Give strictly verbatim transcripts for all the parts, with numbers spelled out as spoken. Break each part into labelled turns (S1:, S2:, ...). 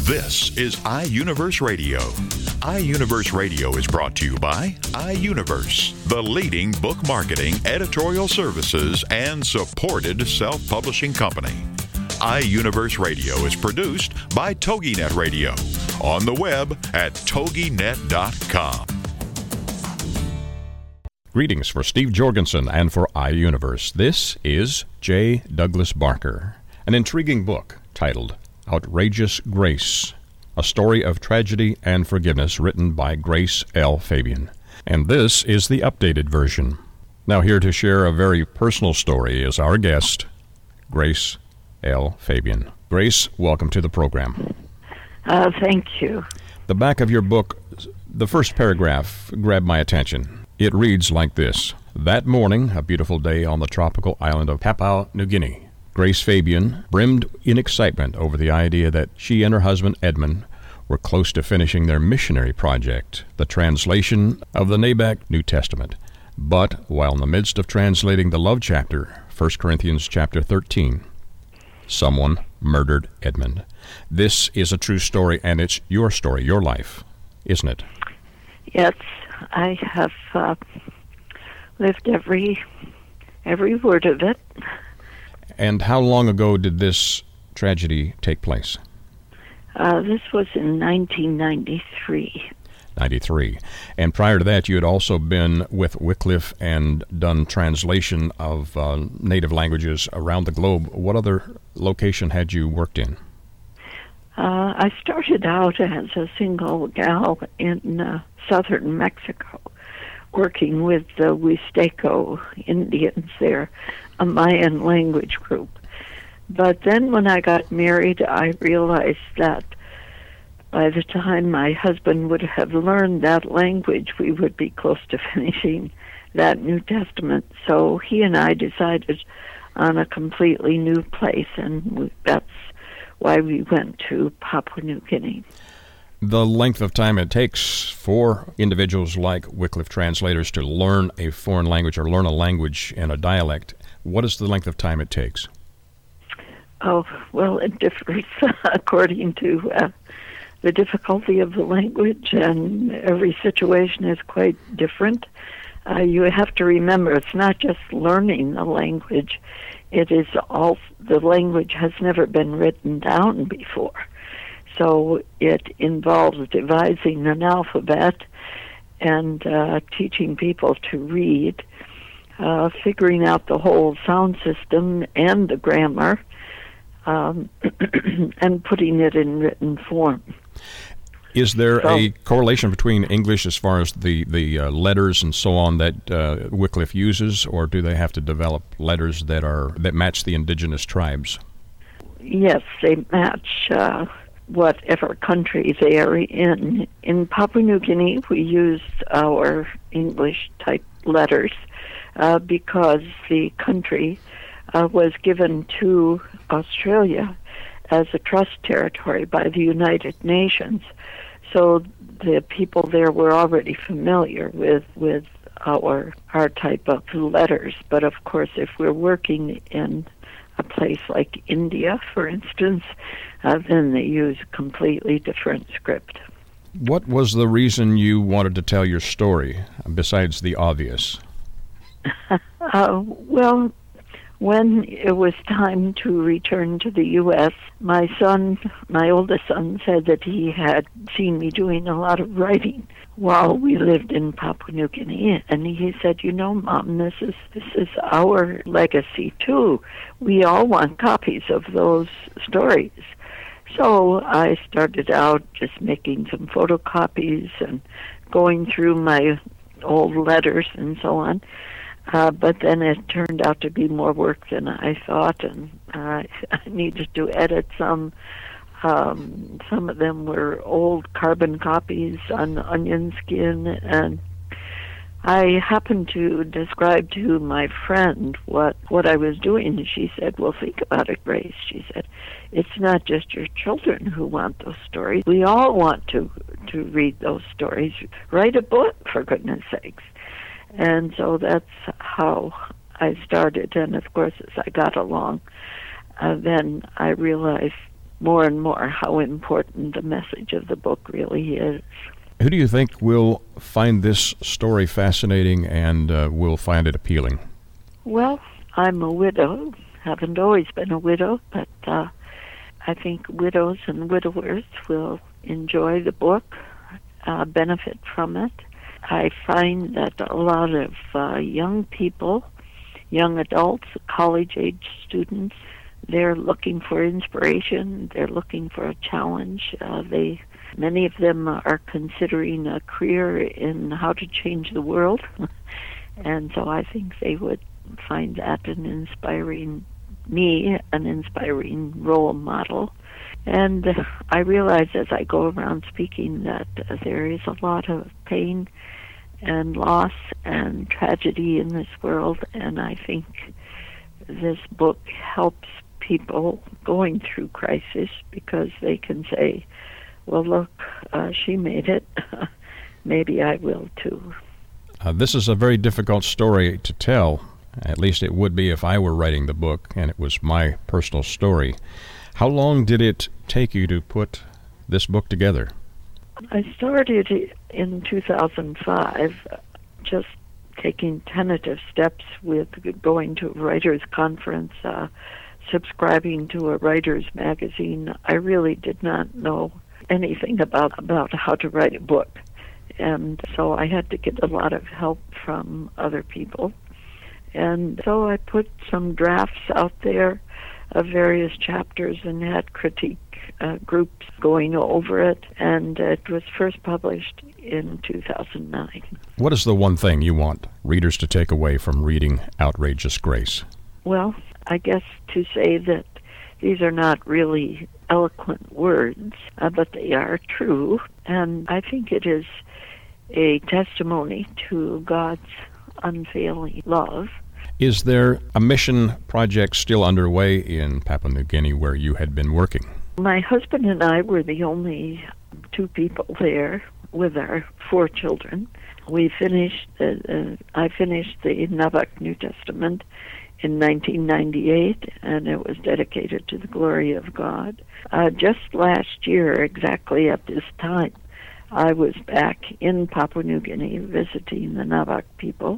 S1: This is iUniverse Radio. iUniverse Radio is brought to you by iUniverse, the leading book marketing, editorial services, and supported self-publishing company. iUniverse Radio is produced by TogiNet Radio, on the web at toginet dot com.
S2: Greetings for Steve Jorgensen and for iUniverse. This is J. Douglas Barker, an intriguing book titled Outrageous Grace, a story of tragedy and forgiveness, written by Grace L. Fabian. And this is the updated version. Now, here to share a very personal story is our guest, Grace L. Fabian. Grace, welcome to the program.
S3: Uh, thank you.
S2: The back of your book, the first paragraph, grabbed my attention. It reads like this: That morning, a beautiful day on the tropical island of Papua New Guinea, Grace Fabian brimmed in excitement over the idea that she and her husband Edmund were close to finishing their missionary project, the translation of the Nabac New Testament. But while in the midst of translating the love chapter, First Corinthians chapter thirteen, someone murdered Edmund. This is a true story, and it's your story, your life, isn't it?
S3: Yes, I have uh, lived every every word of it.
S2: And how long ago did this tragedy take place?
S3: Uh, this was in nineteen ninety-three.
S2: ninety-three. And prior to that, you had also been with Wycliffe and done translation of uh, native languages around the globe. What other location had you worked in?
S3: Uh, I started out as a single gal in uh, southern Mexico, working with the Huisteco Indians there, a Mayan language group. But then when I got married, I realized that by the time my husband would have learned that language, we would be close to finishing that New Testament. So he and I decided on a completely new place, and we, that's why we went to Papua New Guinea.
S2: The length of time it takes for individuals like Wycliffe translators to learn a foreign language or learn a language in a dialect, what is the length of time it takes?
S3: Oh, well, it differs according to uh, the difficulty of the language, and every situation is quite different. Uh, you have to remember, it's not just learning the language. It is all, the language has never been written down before. So it involves devising an alphabet and uh, teaching people to read, uh, figuring out the whole sound system and the grammar, um, and putting it in written form.
S2: Is there
S3: so,
S2: a correlation between English as far as the, the uh, letters and so on that uh, Wycliffe uses, or do they have to develop letters that are that match the indigenous tribes?
S3: Yes, they match uh, whatever country they are in. In Papua New Guinea, we used our English-type letters uh, because the country uh, was given to Australia as a trust territory by the United Nations. So the people there were already familiar with, with our our type of letters. But of course, if we're working in a place like India, for instance, uh, then they use a completely different script.
S2: What was the reason you wanted to tell your story, besides the obvious?
S3: uh, well, when it was time to return to the U S, my son, my oldest son, said that he had seen me doing a lot of writing while we lived in Papua New Guinea, and he said, "You know, Mom, this is this is our legacy too. We all want copies of those stories." So I started out just making some photocopies and going through my old letters and so on. Uh, but then it turned out to be more work than I thought, and uh, I needed to edit some. Um, some of them were old carbon copies on onion skin, and I happened to describe to my friend what, what I was doing, and she said, "Well, think about it, Grace." She said, "It's not just your children who want those stories. We all want to, to read those stories. Write a book, for goodness sakes." And so that's how I started. And of course, as I got along, uh, then I realized more and more how important the message of the book really is.
S2: Who do you think will find this story fascinating and uh, will find it appealing?
S3: Well, I'm a widow. Haven't always been a widow, but uh, I think widows and widowers will enjoy the book, uh, benefit from it. I find that a lot of uh, young people, young adults, college-age students, they're looking for inspiration. They're looking for a challenge. Uh, they, many of them are considering a career in how to change the world, and so I think they would find that an inspiring, me, an inspiring role model. And I realize as I go around speaking that uh, there is a lot of pain and loss and tragedy in this world, and I think this book helps people going through crisis because they can say, well, look, uh, she made it. Maybe I will too.
S2: Uh, this is a very difficult story to tell. At least it would be if I were writing the book and it was my personal story. How long did it take you to put this book together?
S3: I started in two thousand five, just taking tentative steps with going to a writer's conference, uh, subscribing to a writer's magazine. I really did not know anything about, about how to write a book. And so I had to get a lot of help from other people. And so I put some drafts out there of various chapters and had critique uh, groups going over it, and it was first published in two thousand nine.
S2: What is the one thing you want readers to take away from reading Outrageous Grace?
S3: Well, I guess to say that these are not really eloquent words, uh, but they are true, and I think it is a testimony to God's unfailing love.
S2: Is there a mission project still underway in Papua New Guinea where you had been working?
S3: My husband and I were the only two people there with our four children. We finished, uh, uh, I finished the Nauvoo New Testament in nineteen ninety-eight, and it was dedicated to the glory of God. Uh, just last year, exactly at this time, I was back in Papua New Guinea visiting the Nauvoo people,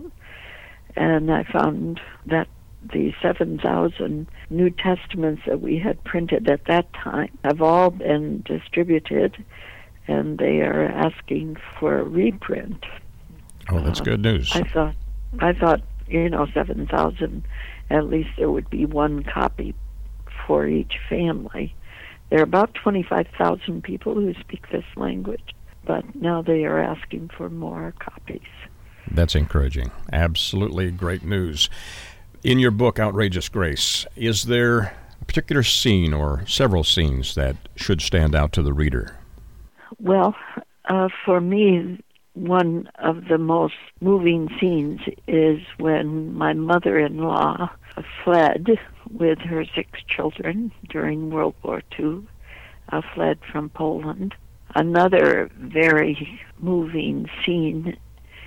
S3: and I found that the seven thousand New Testaments that we had printed at that time have all been distributed, and they are asking for a reprint.
S2: Oh, that's uh, good news.
S3: I thought, I thought, you know, seven thousand, at least there would be one copy for each family. There are about twenty-five thousand people who speak this language, but now they are asking for more copies.
S2: That's encouraging. Absolutely great news. In your book, Outrageous Grace, is there a particular scene or several scenes that should stand out to the reader?
S3: Well, uh, for me, one of the most moving scenes is when my mother-in-law fled with her six children during World War Two, uh, fled from Poland. Another very moving scene,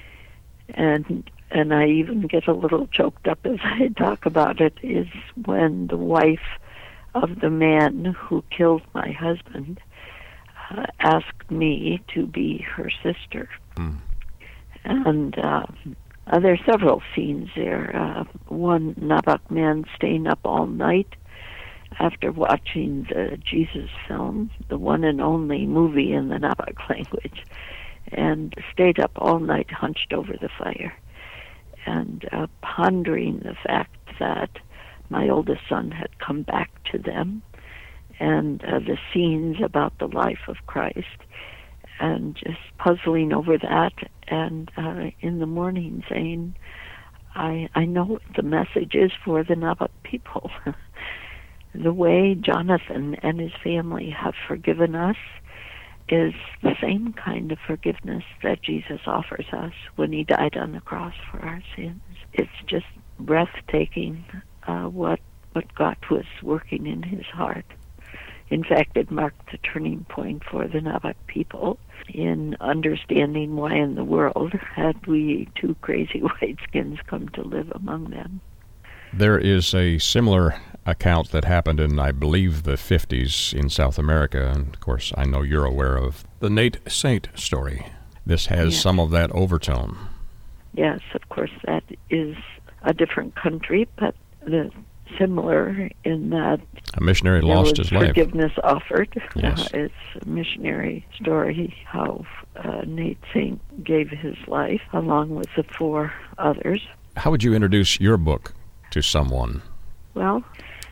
S3: and and I even get a little choked up as I talk about it, is when the wife of the man who killed my husband uh, asked me to be her sister. Mm. And uh, uh, there are several scenes there. Uh, one Nauvoo man staying up all night after watching the Jesus film, the one and only movie in the Nauvoo language, and stayed up all night hunched over the fire and uh, pondering the fact that my oldest son had come back to them, and uh, the scenes about the life of Christ, and just puzzling over that, and uh, in the morning saying, I, I know what the message is for the Nauvoo people. The way Jonathan and his family have forgiven us is the same kind of forgiveness that Jesus offers us when he died on the cross for our sins. It's just breathtaking uh, what what God was working in his heart. In fact, it marked the turning point for the Nauvoo people in understanding why in the world had we two crazy white skins come to live among them.
S2: There is a similar account that happened in, I believe, the fifties in South America. And, of course, I know you're aware of the Nate Saint story. This has
S3: yes.
S2: some of that overtone.
S3: Yes, of course, that is a different country, but the similar in that
S2: a missionary lost his life.
S3: Forgiveness offered.
S2: Yes.
S3: Uh, it's a missionary story how uh, Nate Saint gave his life along with the four others.
S2: How would you introduce your book to someone?
S3: Well,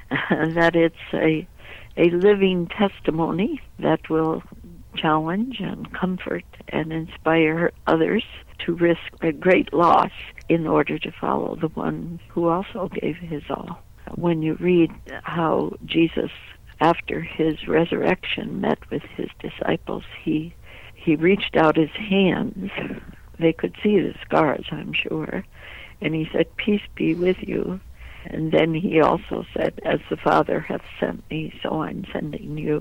S3: that it's a a living testimony that will challenge and comfort and inspire others to risk a great loss in order to follow the one who also gave his all. When you read how Jesus, after his resurrection, met with his disciples, he he reached out his hands. They could see the scars, I'm sure. And he said, "Peace be with you." And then he also said, "As the Father hath sent me, so I'm sending you."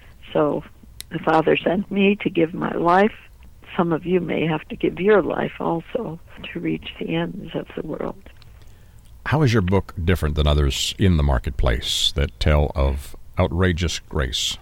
S3: So the Father sent me to give my life. Some of you may have to give your life also to reach the ends of the world.
S2: How is your book different than others in the marketplace that tell of outrageous grace?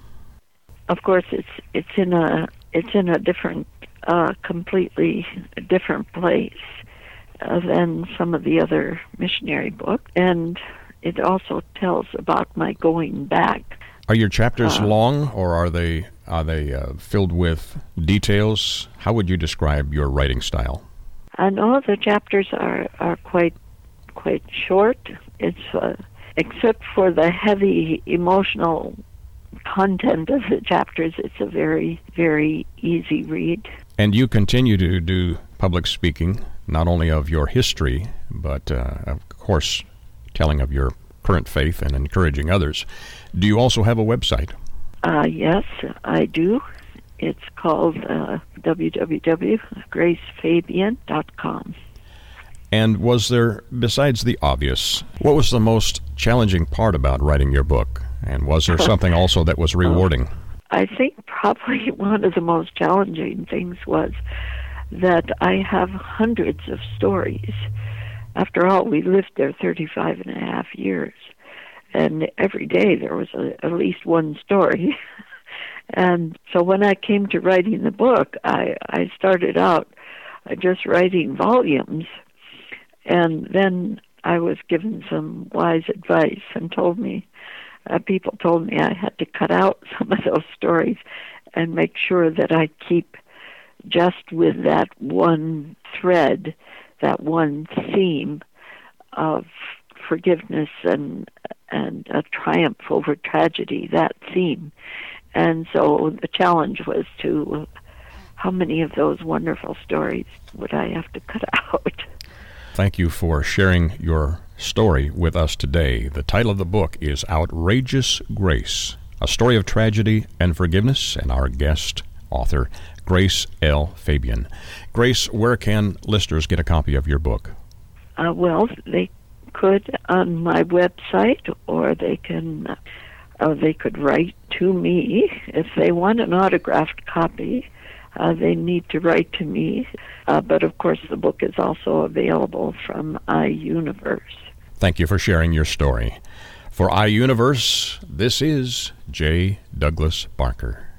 S3: Of course, it's it's in a it's in a different, uh, completely different place uh, than some of the other missionary books, and it also tells about my going back.
S2: Are your chapters
S3: uh,
S2: long, or are they are they uh, filled with details? How would you describe your writing style?
S3: I know the chapters are are quite quite short. It's uh, except for the heavy emotional content of the chapters, it's a very, very easy read.
S2: And you continue to do public speaking, not only of your history, but uh, of course telling of your current faith and encouraging others. Do you also have a website?
S3: Uh, yes, I do. It's called uh, w w w dot grace fabian dot com.
S2: And was there, besides the obvious, what was the most challenging part about writing your book? And was there something also that was rewarding?
S3: I think probably one of the most challenging things was that I have hundreds of stories. After all, we lived there thirty-five and a half years, and every day there was a, at least one story. And so when I came to writing the book, I, I started out just writing volumes, and then I was given some wise advice and told me, uh, people told me I had to cut out some of those stories and make sure that I keep just with that one thread, that one theme of forgiveness and and a triumph over tragedy, that theme. And so the challenge was to, how many of those wonderful stories would I have to cut out?
S2: Thank you for sharing your story with us today. The title of the book is Outrageous Grace, a story of tragedy and forgiveness, and our guest author, Grace L. Fabian. Grace, where can listeners get a copy of your book?
S3: Uh, well, they could on my website, or they can, uh, they could write to me. If they want an autographed copy, uh, they need to write to me. Uh, but, of course, the book is also available from iUniverse.
S2: Thank you for sharing your story. For iUniverse, this is J. Douglas Barker.